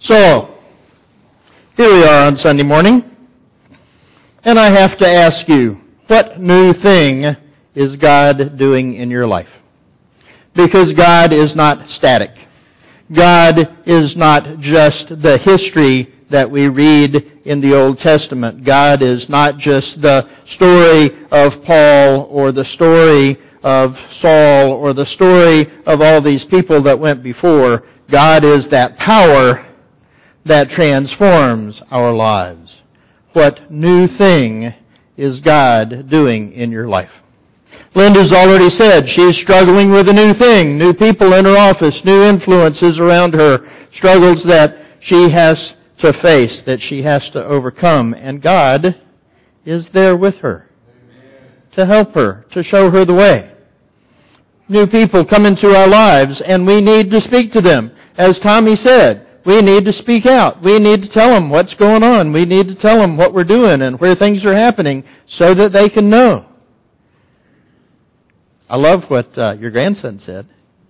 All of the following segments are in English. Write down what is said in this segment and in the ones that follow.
So, here we are on Sunday morning, and I have to ask you, what new thing is God doing in your life? Because God is not static. God is not just the history that we read in the Old Testament. God is not just the story of Paul or the story of Saul or the story of all these people that went before. God is that power that transforms our lives. What new thing is God doing in your life? Linda's already said she's struggling with a new thing, new people in her office, new influences around her, struggles that she has to face, that she has to overcome. And God is there with her to help her, to show her the way. New people come into our lives and we need to speak to them. As Tommy said, we need to speak out. We need to tell them what's going on. We need to tell them what we're doing and where things are happening so that they can know. I love what your grandson said.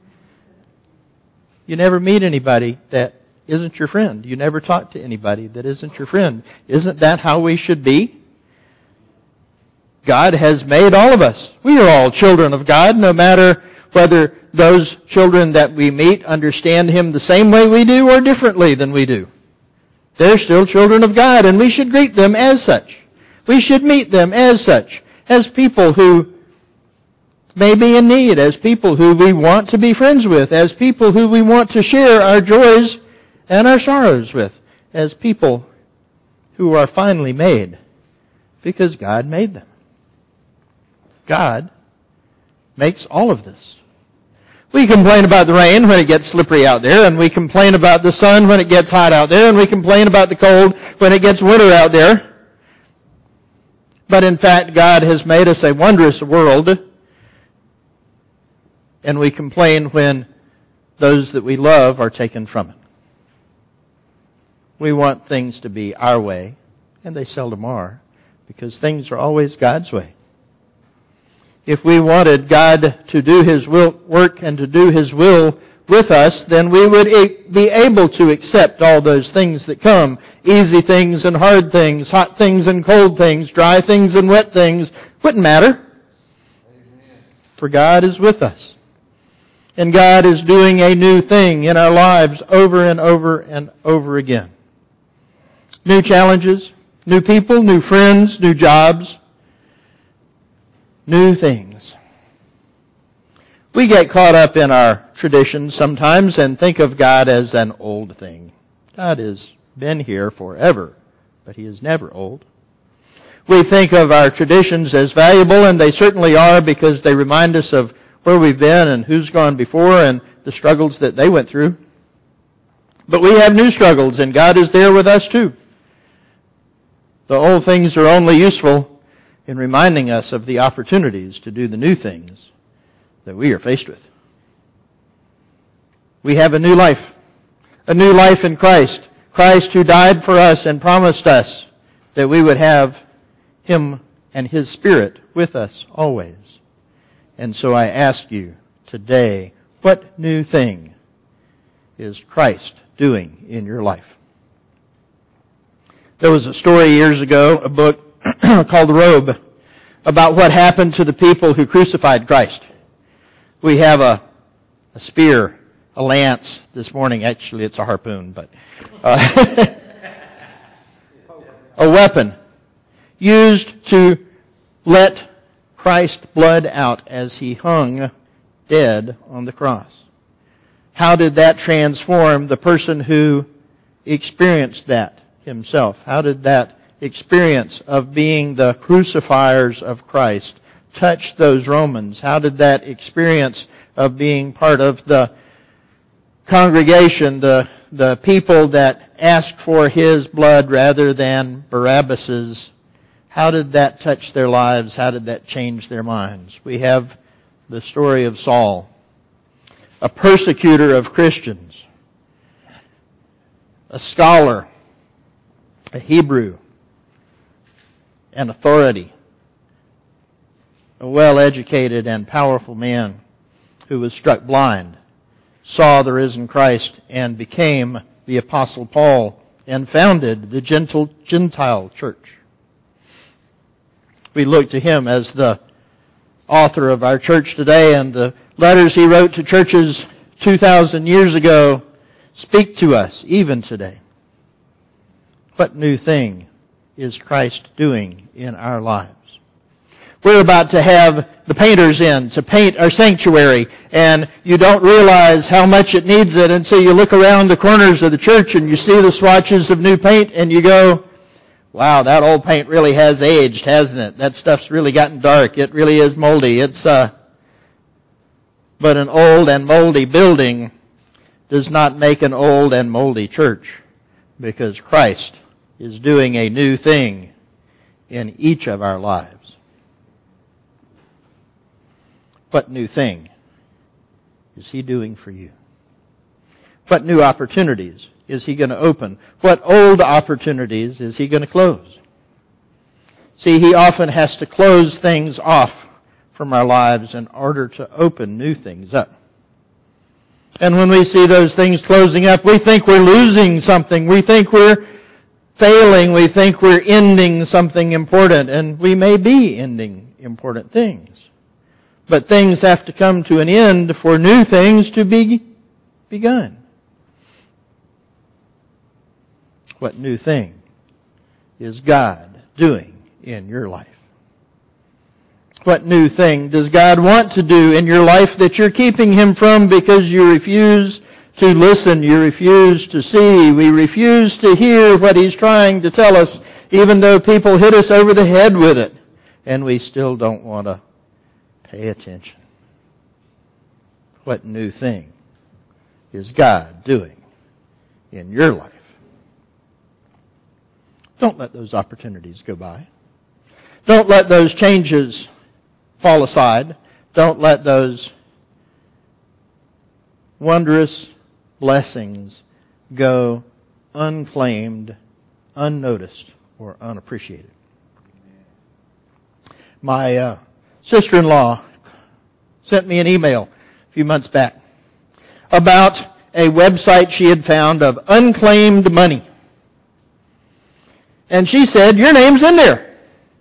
You never meet anybody that isn't your friend. You never talk to anybody that isn't your friend. Isn't that how we should be? God has made all of us. We are all children of God, no matter whether those children that we meet understand Him the same way we do or differently than we do. They're still children of God, and we should greet them as such. We should meet them as such, as people who may be in need, as people who we want to be friends with, as people who we want to share our joys and our sorrows with, as people who are finally made because God made them. God makes all of this. We complain about the rain when it gets slippery out there, and we complain about the sun when it gets hot out there, and we complain about the cold when it gets winter out there. But in fact, God has made us a wondrous world, and we complain when those that we love are taken from it. We want things to be our way, and they seldom are, because things are always God's way. If we wanted God to do His work and to do His will with us, then we would be able to accept all those things that come. Easy things and hard things, hot things and cold things, dry things and wet things. Wouldn't matter. Amen. For God is with us. And God is doing a new thing in our lives over and over and over again. New challenges, new people, new friends, new jobs, new things. We get caught up in our traditions sometimes and think of God as an old thing. God has been here forever, but He is never old. We think of our traditions as valuable, and they certainly are, because they remind us of where we've been and who's gone before and the struggles that they went through. But we have new struggles, and God is there with us too. The old things are only useful in reminding us of the opportunities to do the new things that we are faced with. We have a new life in Christ. Christ who died for us and promised us that we would have Him and His Spirit with us always. And so I ask you today, what new thing is Christ doing in your life? There was a story years ago, a book called The Robe, about what happened to the people who crucified Christ. We have a spear, a lance this morning. Actually, it's a harpoon, but a weapon used to let Christ's blood out as He hung dead on the cross. How did that transform the person who experienced that himself? How did that experience of being the crucifiers of Christ touch those Romans? How did that experience of being part of the congregation, the people that asked for His blood rather than Barabbas's, how did that touch their lives? How did that change their minds? We have the story of Saul, a persecutor of Christians, a scholar, a Hebrew, an authority, a well-educated and powerful man who was struck blind, saw the risen Christ, and became the Apostle Paul and founded the Gentile church. We look to him as the author of our church today, and the letters he wrote to churches 2,000 years ago speak to us even today. What new thing is Christ doing in our lives? We're about to have the painters in to paint our sanctuary, and you don't realize how much it needs it until you look around the corners of the church and you see the swatches of new paint and you go, wow, that old paint really has aged, hasn't it? That stuff's really gotten dark. It really is moldy. But an old and moldy building does not make an old and moldy church, because Christ is doing a new thing in each of our lives. What new thing is he doing for you? What new opportunities is he going to open? What old opportunities is he going to close? See, he often has to close things off from our lives in order to open new things up. And when we see those things closing up, we think we're losing something. We think we're failing. We think we're ending something important. And we may be ending important things. But things have to come to an end for new things to be begun. What new thing is God doing in your life? What new thing does God want to do in your life that you're keeping him from because you refuse to listen, you refuse to see, we refuse to hear what he's trying to tell us, even though people hit us over the head with it, and we still don't want to pay attention? What new thing is God doing in your life? Don't let those opportunities go by. Don't let those changes fall aside. Don't let those wondrous blessings go unclaimed, unnoticed, or unappreciated. My sister-in-law sent me an email a few months back about a website she had found of unclaimed money. And she said, your name's in there.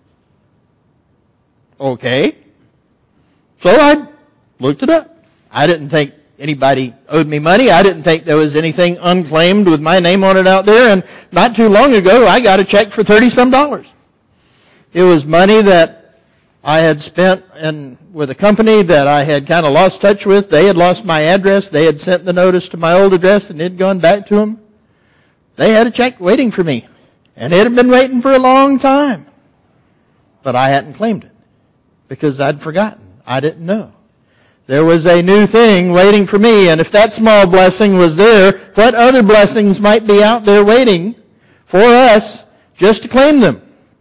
Okay. So I looked it up. I didn't think anybody owed me money. I didn't think there was anything unclaimed with my name on it out there. And not too long ago, I got a check for $30-some. It was money that I had spent with a company that I had kind of lost touch with. They had lost my address. They had sent the notice to my old address, and it had gone back to them. They had a check waiting for me. And it had been waiting for a long time. But I hadn't claimed it because I'd forgotten. I didn't know. There was a new thing waiting for me, and if that small blessing was there, what other blessings might be out there waiting for us just to claim them?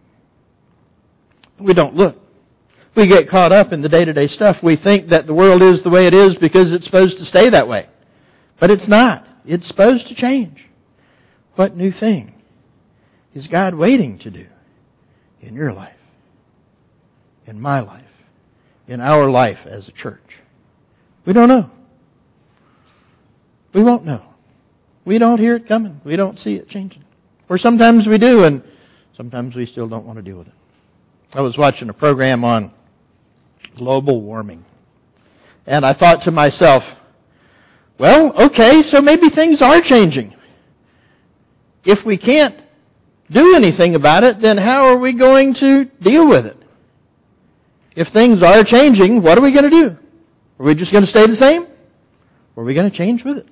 We don't look. We get caught up in the day-to-day stuff. We think that the world is the way it is because it's supposed to stay that way. But it's not. It's supposed to change. What new thing is God waiting to do in your life, in my life, in our life as a church? We don't know. We won't know. We don't hear it coming. We don't see it changing. Or sometimes we do, and sometimes we still don't want to deal with it. I was watching a program on global warming, and I thought to myself, well, okay, so maybe things are changing. If we can't do anything about it, then how are we going to deal with it? If things are changing, what are we going to do? Are we just going to stay the same? Or are we going to change with it?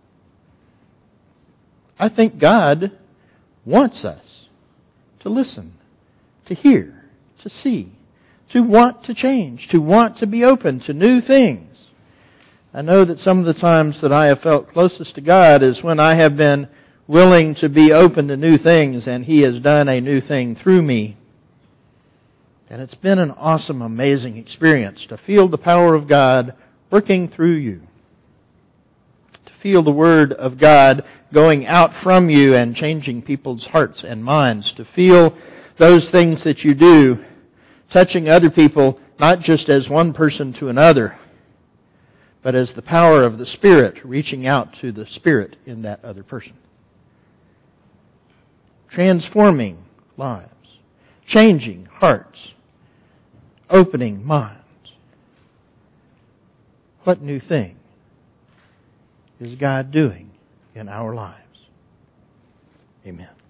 I think God wants us to listen, to hear, to see, to want to change, to want to be open to new things. I know that some of the times that I have felt closest to God is when I have been willing to be open to new things, and He has done a new thing through me. And it's been an awesome, amazing experience to feel the power of God working through you. To feel the Word of God going out from you and changing people's hearts and minds. To feel those things that you do touching other people, not just as one person to another, but as the power of the Spirit reaching out to the Spirit in that other person. transforming lives, changing hearts, opening minds. What new thing is God doing in our lives? Amen.